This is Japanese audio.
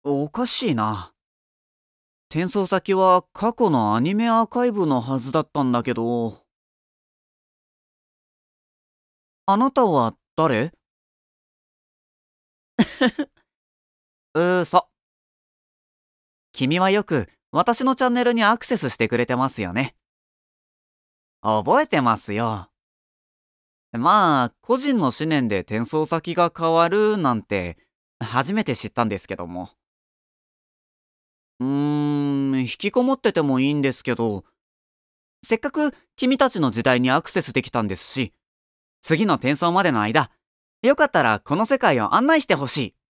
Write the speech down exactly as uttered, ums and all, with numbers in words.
おかしいな。転送先は過去のアニメアーカイブのはずだったんだけど。あなたは誰？うそ。君はよく私のチャンネルにアクセスしてくれてますよね。覚えてますよ。まあ、個人の思念で転送先が変わるなんて初めて知ったんですけども。うーん、引きこもっててもいいんですけど、せっかく君たちの時代にアクセスできたんですし、次の転送までの間、よかったらこの世界を案内してほしい。